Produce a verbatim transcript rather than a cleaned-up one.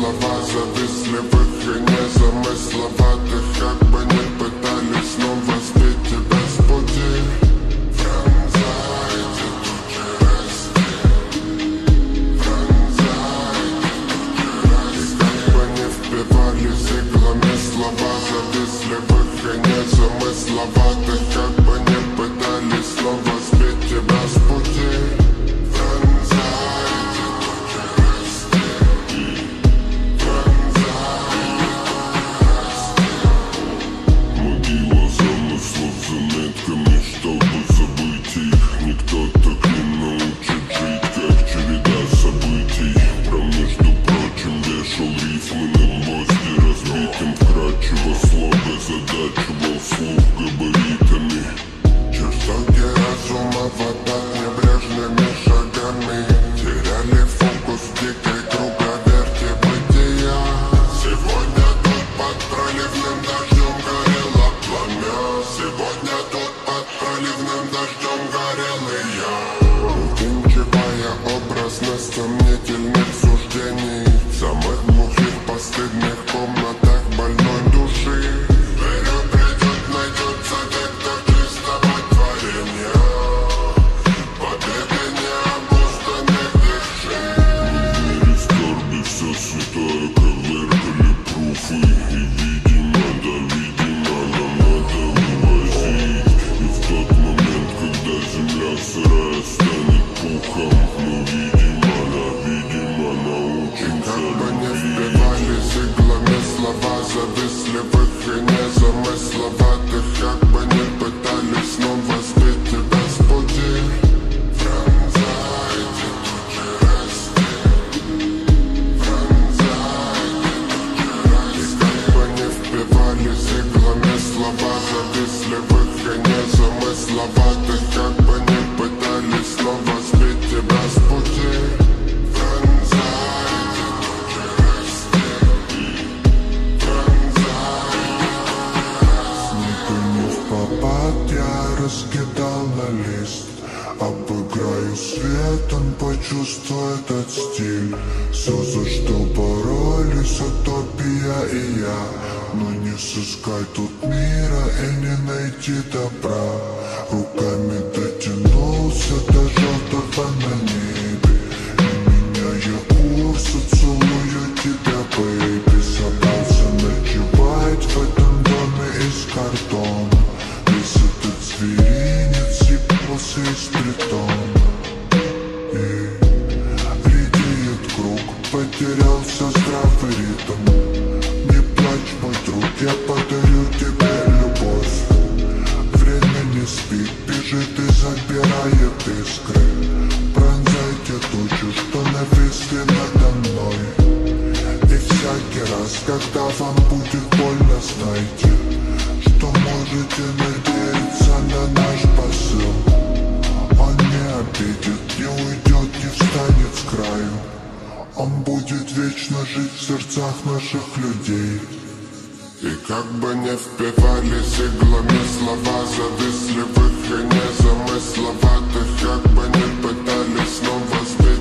слова зависли в их и незамысловатых. Как бы ни пытались снова сбить тебя с пути, пронзайте тучи расти, пронзайте тучи расти. И как бы ни впивались иглами слова зависли в их и незамысловатых. Как бы ни пытались снова сбить тебя с пути, пронзайте тучи расти, пронзайте тучи расти. Могила замыслов заметками, чтобы забыть их. Никто так не научит жить, как череда событий. Про, между прочим, вешал рифмы на гвозди разбитым, вкрадчиво слога задачивал слух габаритами. Чертоги разума в отдат небрежными шагами теряли фокус в дикой круговерти бытия. Сегодня тут под проливным дождем горело пламя. Сегодня тут под проливным дождем горел и я. Увенчивая образность сомнительных суждений в самых глухих постыдных комнатах больной души. Вперед придет, найдется те, кто чистого творения. Победы необузданных вершин. В мире скорби все святое коверкали пруфы. И видимо, да видимо, нам надо вывозить. И в тот момент, когда земля сырая станет пухом, мы видимо, да видимо научимся Как бы ни любить. впивались иглами слова зависли в их и незамысловатых. Как бы ни пытались снова сбить тебя с пути, пронзайте тучи расти, пронзайте тучи расти. И как бы ни впивались иглами слова зависли в их и незамысловатых. Как бы ни пытались снова сбить тебя с пути, пронзайте тучи расти, пронзайте тучи расти. Не в попад я раскидал на лист. Обыграю свет, он почувствует этот стиль. Все, за что боролись утопия и я. Но не сыскать тут мира и не найти добра. Руками дотянулся до желтого на небе. Не меняя курса, целую тебя, бэйби. Собрался ночевать в этом доме из картона. Весь этот зверинец съебался из притона. И редеет круг, потерялся здравый ритм. Не плачь, мой друг, я подарю тебе любовь. Время не спит, бежит и забирает искры. Пронзайте тучу, что нависли надо мной. И всякий раз, когда вам будет больно, знайте, что можете надеяться на наш посыл. Он не обидит, не уйдет, не встанет с краю. Он будет вечно жить в сердцах наших людей. И как бы ни впивались иглами слова зависли в их и незамысловатых. Как бы ни пытались снова сбить